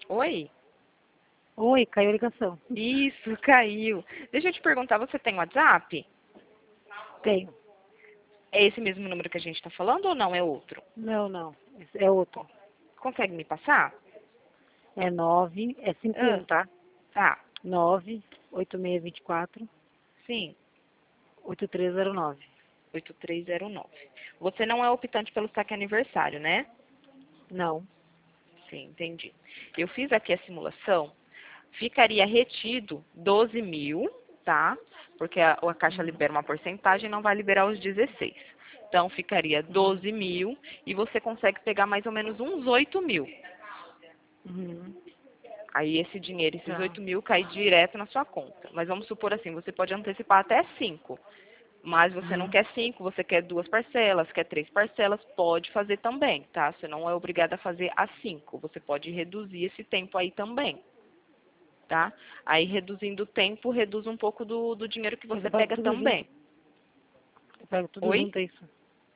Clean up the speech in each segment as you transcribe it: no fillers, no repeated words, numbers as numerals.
Oi? Oi, caiu a ligação. Isso, caiu. Deixa eu te perguntar, você tem WhatsApp? Tenho. É esse mesmo número que a gente está falando ou não? É outro? Não, não. Esse é outro. Consegue me passar? É 9, é 51, Ah, tá? tá. 98624 Sim, 8309. 8309. Você não é optante pelo saque aniversário, né? Não. Sim, entendi. Eu fiz aqui a simulação. Ficaria retido 12 mil, tá? Porque a Caixa libera uma porcentagem, não vai liberar os 16. Então, ficaria Uhum. 12 mil e você consegue pegar mais ou menos uns 8 mil. Uhum. Aí, esse dinheiro, esses Tá. 8 mil, cai direto na sua conta. Mas vamos supor assim, você pode antecipar até 5. Mas você não Uhum. quer 5, você quer 2 parcelas, quer 3 parcelas, pode fazer também, tá? Você não é obrigado a fazer as 5. Você pode reduzir esse tempo aí também, tá? Aí, reduzindo o tempo, reduz um pouco do dinheiro que Mas você eu pego pega tudo junto. também. Eu pego tudo Oi? junto, é isso.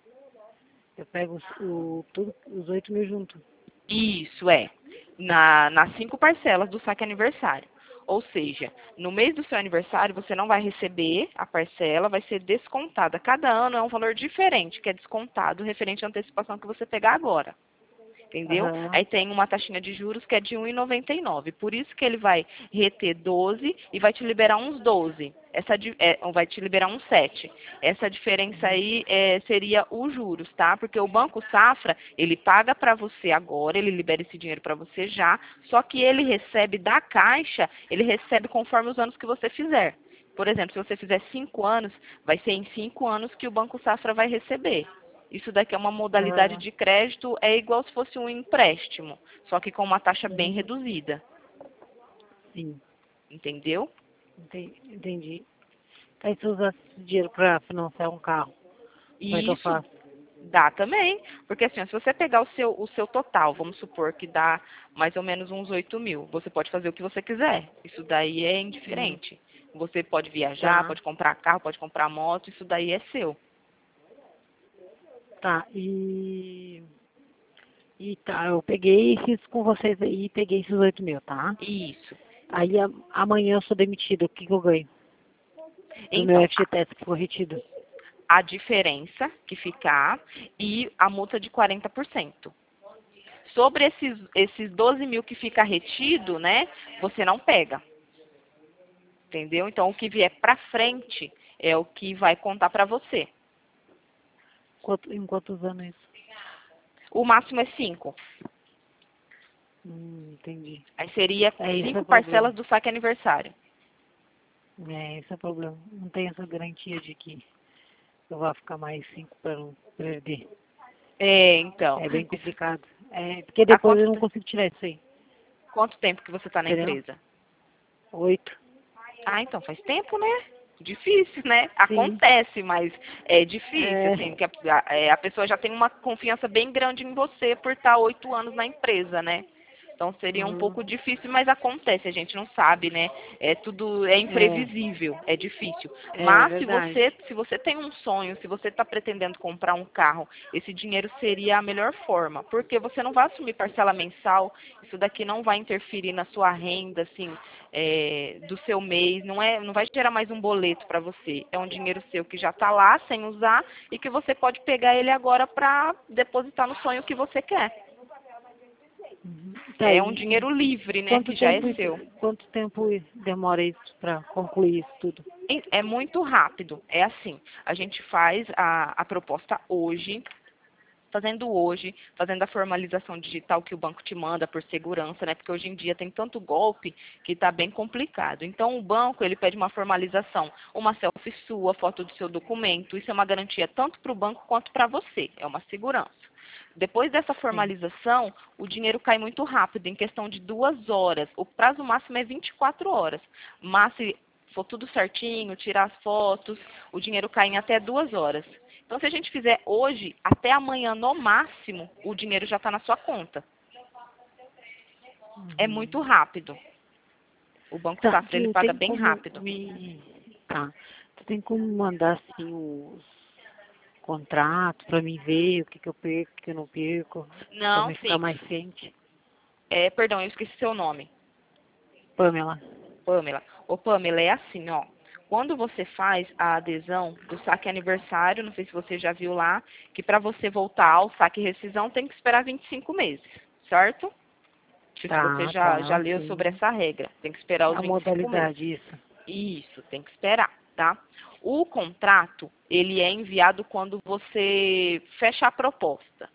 Eu pego tudo, os 8.000 junto. Isso, é. Nas 5 parcelas do saque aniversário. Ou seja, no mês do seu aniversário, você não vai receber a parcela, vai ser descontada. Cada ano é um valor diferente que é descontado referente à antecipação que você pegar agora. Entendeu? Aham. Aí tem uma taxinha de juros que é de 1,99. Por isso que ele vai reter 12 e vai te liberar uns 12. Vai te liberar uns 7. Essa diferença Uhum. aí seria os juros, tá? Porque o Banco Safra, ele paga para você agora, ele libera esse dinheiro para você já, só que ele recebe da Caixa, ele recebe conforme os anos que você fizer. Por exemplo, se você fizer 5 anos, vai ser em 5 anos que o Banco Safra vai receber. Isso daqui é uma modalidade Aham. de crédito, é igual se fosse um empréstimo, só que com uma taxa bem Uhum. reduzida, Sim. entendeu? Entendi. Aí se eu usasse esse dinheiro pra financiar um carro, como é que E eu isso faço? dá também, porque assim, ó, se você pegar o seu total, vamos supor que dá mais ou menos uns 8 mil, você pode fazer o que você quiser, isso daí é Uhum. indiferente. Você pode viajar, Tá. pode comprar carro, pode comprar moto, isso daí é seu. Tá. E tá, eu peguei e fiz com vocês aí, peguei esses 8.000, tá? Isso. Aí amanhã eu sou demitido, o que que eu ganho? Do meu Então, FGTS que ficou retido. a diferença que ficar e a multa de 40%. Sobre esses 12 mil que fica retido, né, você não pega, entendeu? Então, o que vier para frente é o que vai contar para você. Em quantos anos isso? O máximo é 5. Entendi. Aí seria É, esse é o 5 problema. parcelas do saque aniversário. É, esse é o problema. Não tem essa garantia de que eu vou ficar mais 5 para não perder. É, então. É bem Isso, complicado. É, porque há depois eu não consigo tirar isso aí, quanto tempo que você está na entendeu? empresa? 8. Ah, então faz tempo, né? Difícil, né? Sim. Acontece, mas é difícil, É, assim, porque a pessoa já tem uma confiança bem grande em você por estar 8 anos na empresa, né? Então seria um uhum, pouco difícil, mas acontece, a gente não sabe, né? Tudo é é, imprevisível, é difícil. é Mas se verdade. você tem um sonho, se você está pretendendo comprar um carro, esse dinheiro seria a melhor forma, porque você não vai assumir parcela mensal, isso daqui não vai interferir na sua renda, assim, do seu mês, não vai gerar mais um boleto para você. É um dinheiro seu que já está lá sem usar e que você pode pegar ele agora para depositar no sonho que você quer. Uhum. Tá, É um dinheiro livre, né, quanto que já é tempo, seu. quanto tempo demora isso para concluir isso tudo? É muito rápido. É assim, a gente faz a proposta hoje, fazendo a formalização digital que o banco te manda por segurança, né? Porque hoje em dia tem tanto golpe que está bem complicado. Então, o banco, ele pede uma formalização, uma selfie sua, foto do seu documento. Isso é uma garantia tanto para o banco quanto para você. É uma segurança. Depois dessa Sim. formalização, o dinheiro cai muito rápido, em questão de 2 horas. O prazo máximo é 24 horas. Mas se for tudo certinho, tirar as fotos, o dinheiro cai em até 2 horas. Então, se a gente fizer hoje, até amanhã no máximo, o dinheiro já está na sua conta. É muito Uhum. rápido. O Banco Tá, Safra, ele tu paga tem bem como rápido. me. Tá. Tu tem como mandar assim os contratos pra mim ver o que que eu perco, o que eu não perco, pra Não, mim ficar sim. mais ciente. Perdão, eu esqueci seu nome. Pamela. Pamela. Ô, Pamela, é assim, ó. Quando você faz a adesão do saque aniversário, não sei se você já viu lá, que para você voltar ao saque rescisão tem que esperar 25 meses, certo? Não sei se você já leu Sim. sobre essa regra. Tem que esperar os A 25 meses. modalidade, isso. Isso, tem que esperar, tá? O contrato, ele é enviado quando você fecha a proposta.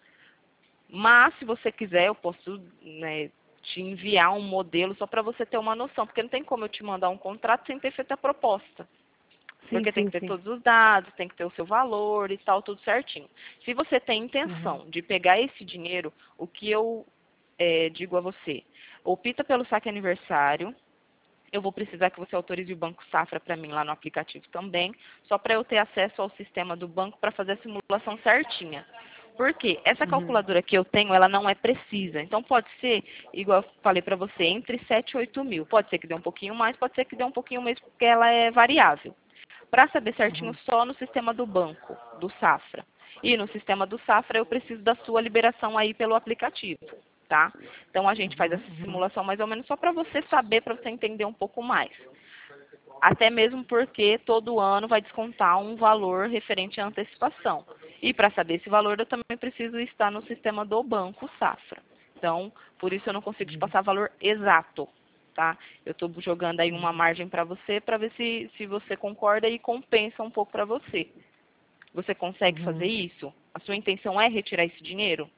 Mas, se você quiser, eu posso, né, te enviar um modelo só para você ter uma noção, porque não tem como eu te mandar um contrato sem ter feito a proposta. Porque tem que ter todos os dados, tem que ter o seu valor e tal, tudo certinho. Se você tem intenção de pegar esse dinheiro, o que eu digo a você, opta pelo saque aniversário. Eu vou precisar que você autorize o Banco Safra para mim lá no aplicativo também, só para eu ter acesso ao sistema do banco para fazer a simulação certinha. Porque essa calculadora que eu tenho, ela não é precisa. Então, pode ser, igual eu falei para você, entre 7 e 8 mil. Pode ser que dê um pouquinho mais, pode ser que dê um pouquinho menos, porque ela é variável. Para saber certinho, só no sistema do banco, do Safra. E no sistema do Safra, eu preciso da sua liberação aí pelo aplicativo, tá? Então, a gente faz essa simulação mais ou menos só para você saber, para você entender um pouco mais. Até mesmo porque todo ano vai descontar um valor referente à antecipação. E para saber esse valor, eu também preciso estar no sistema do Banco Safra. Então, por isso eu não consigo te passar valor exato, tá? Eu estou jogando aí uma margem para você, para ver se você concorda e compensa um pouco para você. Você consegue fazer isso? A sua intenção é retirar esse dinheiro?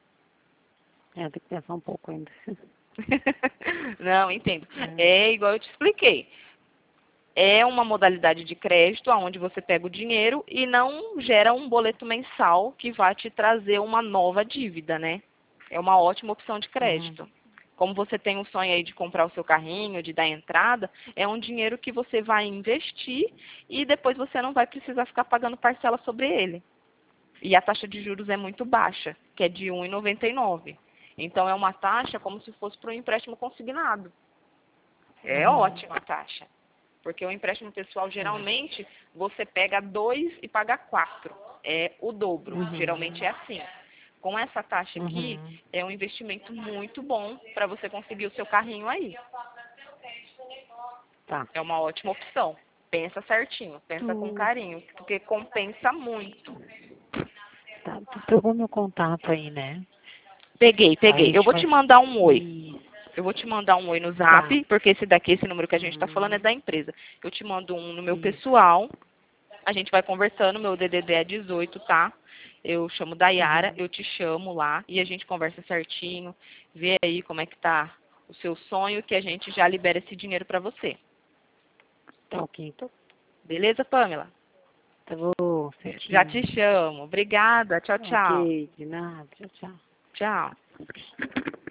Tem que pensar um pouco ainda. Não, entendo. É igual eu te expliquei. É uma modalidade de crédito onde você pega o dinheiro e não gera um boleto mensal que vai te trazer uma nova dívida, né? É uma ótima opção de crédito. Como você tem o sonho aí de comprar o seu carrinho, de dar entrada, é um dinheiro que você vai investir e depois você não vai precisar ficar pagando parcela sobre ele. E a taxa de juros é muito baixa, que é de 1,99. Então, é uma taxa como se fosse para um empréstimo consignado. É ótima a taxa. Porque o empréstimo pessoal, geralmente, você pega 2 e paga 4. É o dobro. Geralmente é assim. Com essa taxa aqui, é um investimento muito bom para você conseguir o seu carrinho aí. Tá. É uma ótima opção. Pensa certinho, pensa com carinho, porque compensa muito. Tá. Tu pegou meu contato aí, né? Peguei. Aí Eu vou te mandar um oi. Isso. Eu vou te mandar um oi no Zap, porque esse número que a gente está falando é da empresa. Eu te mando um no meu pessoal, a gente vai conversando, meu DDD é 18, tá? Eu chamo Dayara, eu te chamo lá e a gente conversa certinho, vê aí como é que tá o seu sonho, que a gente já libera esse dinheiro para você. Tá ok, então. Beleza, Pamela? Tá bom, certinho. Já te chamo. Obrigada. Tchau, tchau. Ok, de nada. Tchau, tchau. Tchau.